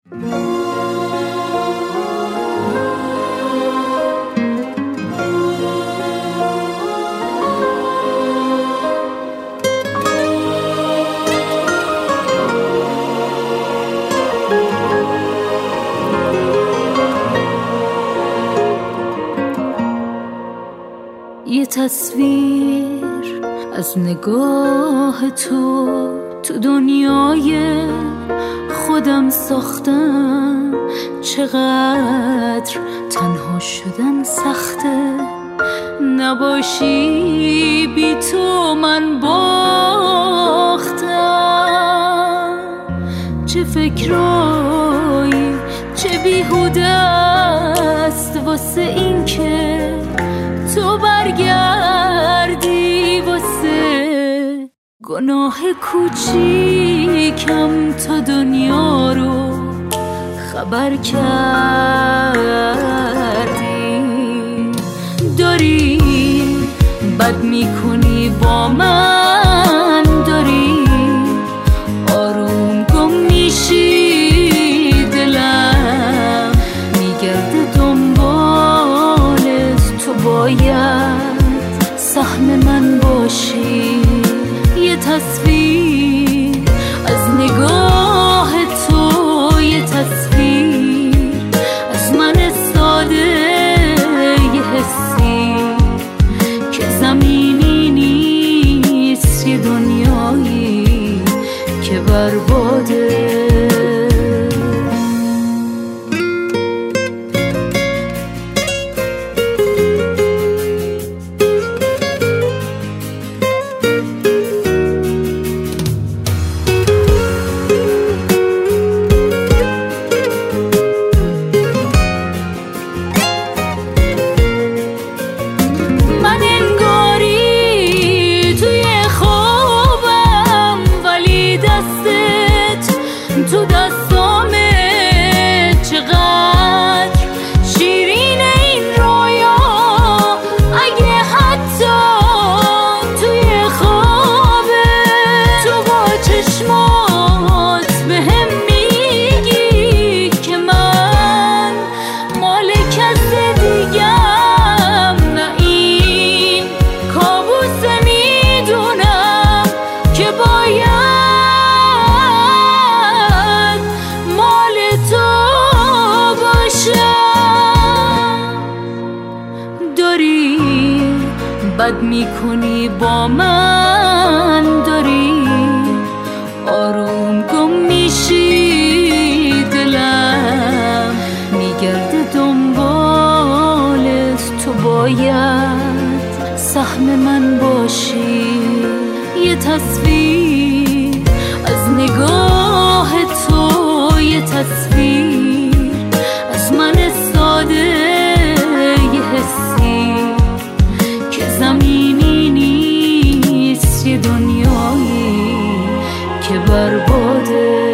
یه تصویر از نگاه تو دنیای خودم ساختم. چقدر تنها شدن سخته، نباشی بی تو من باختم. چه فکرایی چه بیهوده است واسه این که تو برگردی، واسه گناه کوچیکم تا دنیا رو خبر کردی. داری بد میکنی با من، داری آروم گم میشی، دلم میگرده دنبالت. تو باید سهم من باشی. یه تصویر از نگاه تو، یه تصویر از من ساده، یه حسی که زمینی نیست، یه دنیایی که برباده. تو دستامه چقدر شیرین این رویا، اگه حتی توی خوابه تو با چشمات بهم میگی که من مال کس دیگم. نه این کابوسه، میدونم که باید بد میکنی با من، داری آروم گم میشی، دلم میگرده دنبالت. تو باید سهم من باشی. یه تصویر از نگاه تو، یه تصویر از من ساده، یه حسی که زمینی نیست، یه دنیایی که برباده.